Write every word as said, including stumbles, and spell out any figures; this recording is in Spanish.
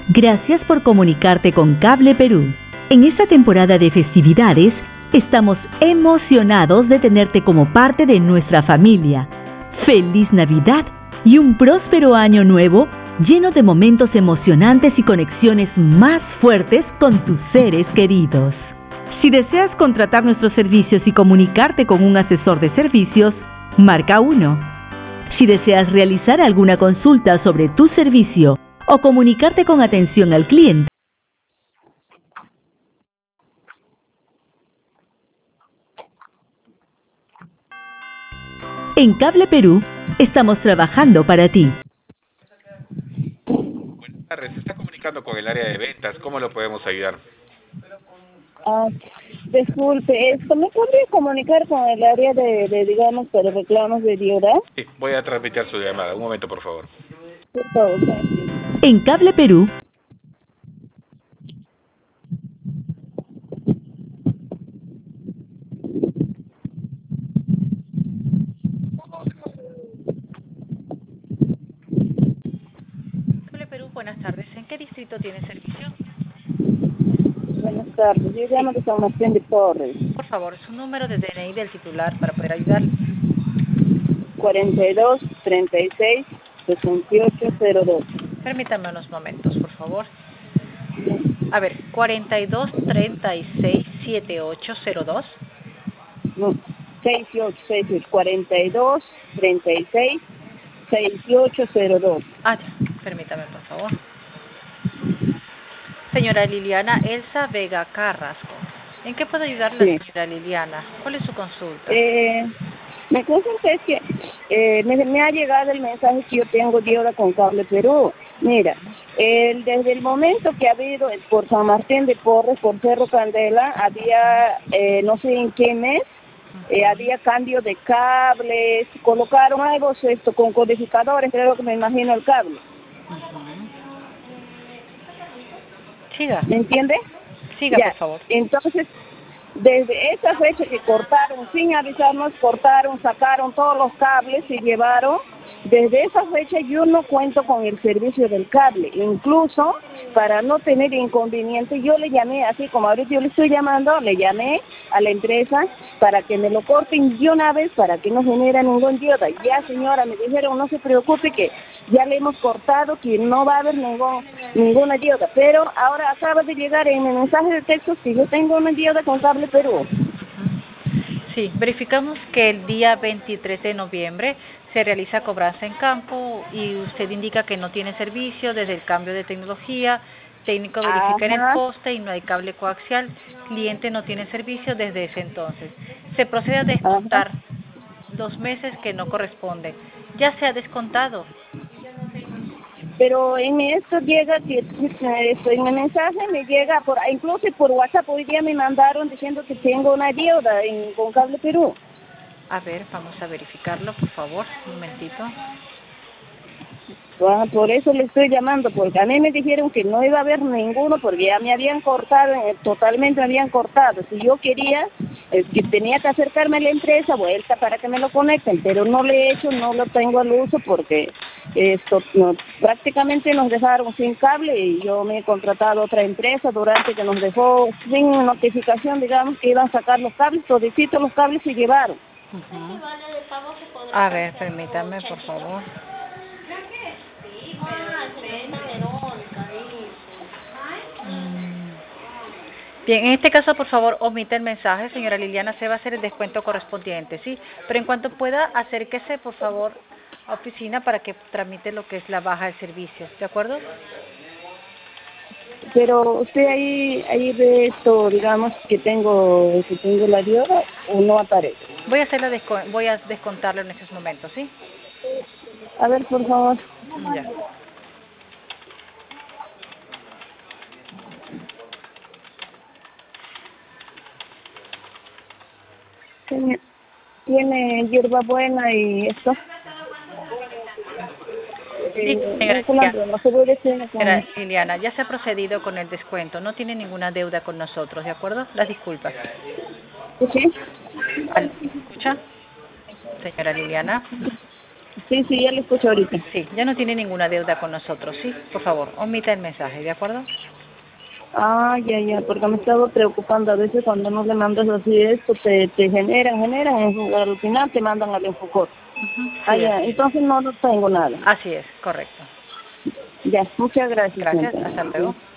Gracias por comunicarte con Cable Perú. En esta temporada de festividades, estamos emocionados de tenerte como parte de nuestra familia. ¡Feliz Navidad y un próspero año nuevo lleno de momentos emocionantes y conexiones más fuertes con tus seres queridos! Si deseas contratar nuestros servicios y comunicarte con un asesor de servicios, marca uno. Si deseas realizar alguna consulta sobre tu servicio o comunicarte con atención al cliente, en Cable Perú estamos trabajando para ti. Buenas tardes, se está comunicando con el área de ventas. ¿Cómo lo podemos ayudar? Ah, disculpe, ¿esto me podría comunicar con el área de, de digamos, para reclamos de deuda? Sí, voy a transmitir su llamada. Un momento, por favor. Por favor, gracias. En Cable Perú, Cable Perú, buenas tardes. ¿En qué distrito tiene servicio? Buenas tardes, yo llamo de San Martín de Porres. Por favor, su número de D N I del titular para poder ayudar. cuarenta y dos, treinta y seis, sesenta y ocho cero dos. Permítame unos momentos, por favor. A ver, cuarenta y dos, treinta y seis, setenta y ocho cero dos. No, seis y ocho, seis y ocho, cuarenta y dos, treinta y seis, sesenta y ocho cero dos. Ah, ya. Permítame, por favor. Señora Liliana Elsa Vega Carrasco. ¿En qué puedo ayudarle, Sí. señora Liliana? ¿Cuál es su consulta? Eh, mi consulta es que eh, me, me ha llegado el mensaje que yo tengo deuda con Cable Perú. Mira, el, desde el momento que ha habido el- por San Martín de Porres, por Cerro Candela, había, eh, no sé en qué mes, eh, había cambio de cables, colocaron algo esto con codificadores, creo que me imagino el cable. Siga, ¿Me entiende? siga, Ya, por favor. entonces, desde esa fecha que cortaron, sin avisarnos, cortaron, sacaron todos los cables y llevaron, desde esa fecha yo no cuento con el servicio del cable. Incluso, para no tener inconveniente, yo le llamé, así como ahorita yo le estoy llamando, le llamé a la empresa para que me lo corten de una vez, para que no genere ningún deuda. Ya, señora, me dijeron, no se preocupe que ya le hemos cortado, que no va a haber ningún, ninguna deuda. Pero ahora acaba de llegar en mi mensaje de texto que yo tengo una deuda con Cable Perú. Sí, verificamos que el día veintitrés de noviembre se realiza cobranza en campo y usted indica que no tiene servicio desde el cambio de tecnología, técnico verifica en el Ajá. poste y no hay cable coaxial, cliente no tiene servicio desde ese entonces. Se procede a Ajá. descontar los meses que no corresponden. Ya se ha descontado. Pero en esto llega, que eh, esto, en el mensaje me llega, por incluso por WhatsApp hoy día me mandaron diciendo que tengo una deuda en, con Cable Perú. A ver, vamos a verificarlo, por favor, un momentito. Ah, por eso le estoy llamando, porque a mí me dijeron que no iba a haber ninguno, porque ya me habían cortado, eh, totalmente me habían cortado. Si yo quería, es que tenía que acercarme a la empresa, vuelta para que me lo conecten, pero no lo he hecho, no lo tengo al uso, porque esto no, prácticamente nos dejaron sin cable y yo me he contratado a otra empresa durante que nos dejó sin notificación, digamos, que iban a sacar los cables, todicitos los cables se llevaron. Uh-huh. A ver, permítame, por favor. Mm. Bien, en este caso, por favor, omite el mensaje, señora Liliana, se va a hacer el descuento correspondiente, ¿sí? Pero en cuanto pueda, acérquese, por favor, a oficina para que tramite lo que es la baja de servicio, ¿de acuerdo? Pero usted ahí ahí ve esto, digamos, que tengo que tengo la deuda o no aparece. Voy a hacerle desco- voy a descontarlo en estos momentos, ¿sí? A ver, por favor. Ya. Tiene, tiene hierbabuena y esto. Sí, Eh, señora un culantro, no se puede decir con- Señora Liliana, ya se ha procedido con el descuento, no tiene ninguna deuda con nosotros, ¿de acuerdo? Las disculpas. ¿Sí? Al- ¿Escucha? Señora Liliana. Sí, sí, ya le escucho ahorita. Sí, ya no tiene ninguna deuda con nosotros, sí. Por favor, omita el mensaje, ¿de acuerdo? Ah, ya, ya, porque me estaba preocupando. A veces cuando no le mandas así esto, te, te generan, generan, y al final te mandan al Infocor. Uh-huh, Ah, sí, ya, así es. entonces no, no tengo nada. Así es, correcto. Ya, muchas gracias. Gracias, Gente. hasta luego.